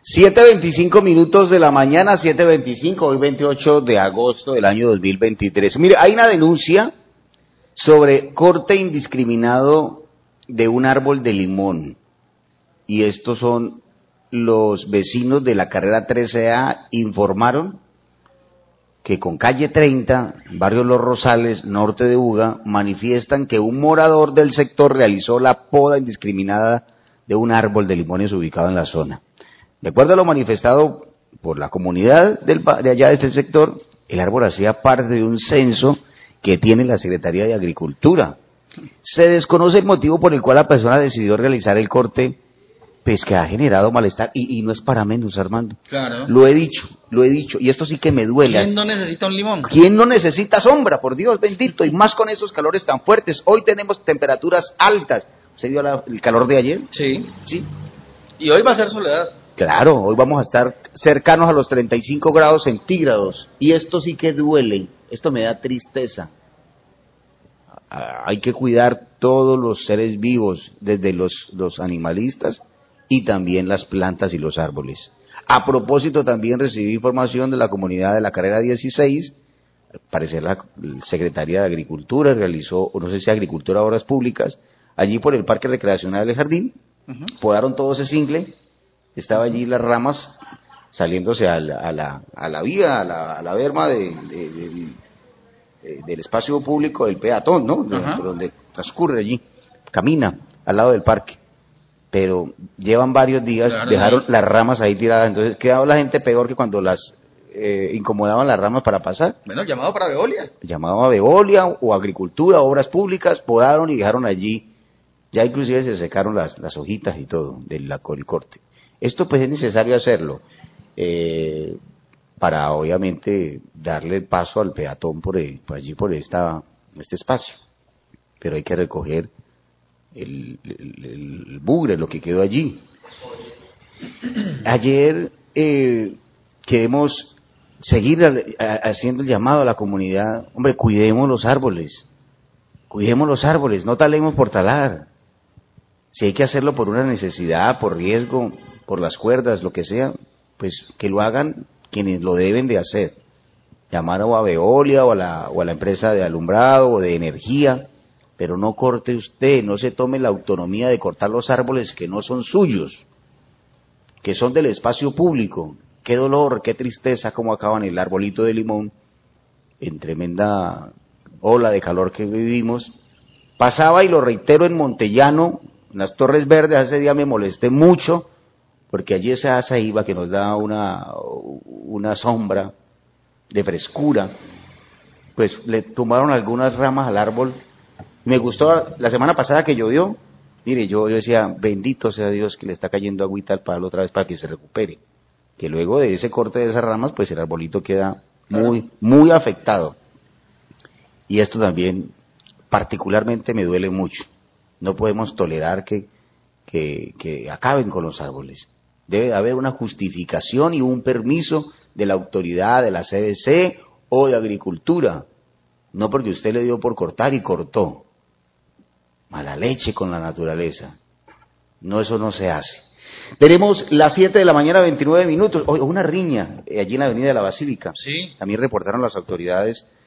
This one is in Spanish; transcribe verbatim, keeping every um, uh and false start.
siete veinticinco minutos de la mañana, siete veinticinco, hoy veintiocho de agosto del año dos mil veintitrés. Mire, hay una denuncia sobre corte indiscriminado de un árbol de limón. Y estos son los vecinos de la carrera trece A, informaron que con calle treinta, barrio Los Rosales, norte de Buga, manifiestan que un morador del sector realizó la poda indiscriminada de un árbol de limones ubicado en la zona. De acuerdo a lo manifestado por la comunidad del, de allá de este sector, el árbol hacía parte de un censo que tiene la Secretaría de Agricultura. Se desconoce el motivo por el cual la persona decidió realizar el corte, pues que ha generado malestar, y, y no es para menos, Armando. Claro. Lo he dicho, lo he dicho, y esto sí que me duele. ¿Quién no necesita un limón? ¿Quién no necesita sombra, por Dios bendito? Y más con estos calores tan fuertes. Hoy tenemos temperaturas altas. ¿Se vio la, el calor de ayer? Sí. Sí. Y hoy va a ser soledad. Claro, hoy vamos a estar cercanos a los treinta y cinco grados centígrados. Y esto sí que duele, esto me da tristeza. Ah, hay que cuidar todos los seres vivos, desde los, los animalistas y también las plantas y los árboles. A propósito, también recibí información de la comunidad de la carrera dieciséis, al parecer la Secretaría de Agricultura realizó, o no sé si Agricultura o Obras Públicas, allí por el Parque Recreacional del Jardín, uh-huh. Podaron todo ese cingle, estaba allí las ramas saliéndose a la, a la, a la vía, a la, a la berma de, de, de, de, del espacio público del peatón, ¿no? De, uh-huh. Donde transcurre allí, camina al lado del parque. Pero llevan varios días, claro, dejaron ahí las ramas ahí tiradas, entonces quedaba la gente peor que cuando las eh, incomodaban las ramas para pasar. Bueno, llamado para Veolia. Llamado a Veolia o Agricultura, Obras Públicas, podaron y dejaron allí, ya inclusive se secaron las, las hojitas y todo del el corte. Esto pues es necesario hacerlo, eh, para obviamente darle paso al peatón por, el, por allí, por esta, este espacio, pero hay que recoger El, el, el bugre, lo que quedó allí. Ayer eh, queremos seguir a, a, haciendo el llamado a la comunidad, hombre, cuidemos los árboles, cuidemos los árboles, no talemos por talar. Si hay que hacerlo por una necesidad, por riesgo, por las cuerdas, lo que sea, pues que lo hagan quienes lo deben de hacer. Llamar a Veolia o a la, o a la empresa de alumbrado o de energía, pero no corte usted, no se tome la autonomía de cortar los árboles que no son suyos, que son del espacio público. Qué dolor, qué tristeza cómo acaban el arbolito de limón en tremenda ola de calor que vivimos. Pasaba, y lo reitero, en Montellano, en las Torres Verdes, ese día me molesté mucho, porque allí esa ceiba que nos da una, una sombra de frescura, pues le tumbaron algunas ramas al árbol. Me gustó la semana pasada que llovió, mire, yo, yo decía, bendito sea Dios que le está cayendo agüita al palo otra vez para que se recupere, que luego de ese corte de esas ramas, pues el arbolito queda muy, muy afectado. Y esto también particularmente me duele mucho, no podemos tolerar que, que, que acaben con los árboles, debe haber una justificación y un permiso de la autoridad, de la C D C o de Agricultura, no porque usted le dio por cortar y cortó. Mala leche con la naturaleza. No, eso no se hace. Tenemos las siete de la mañana, veintinueve minutos. Hoy una riña eh, allí en la avenida de la Basílica. Sí. También reportaron las autoridades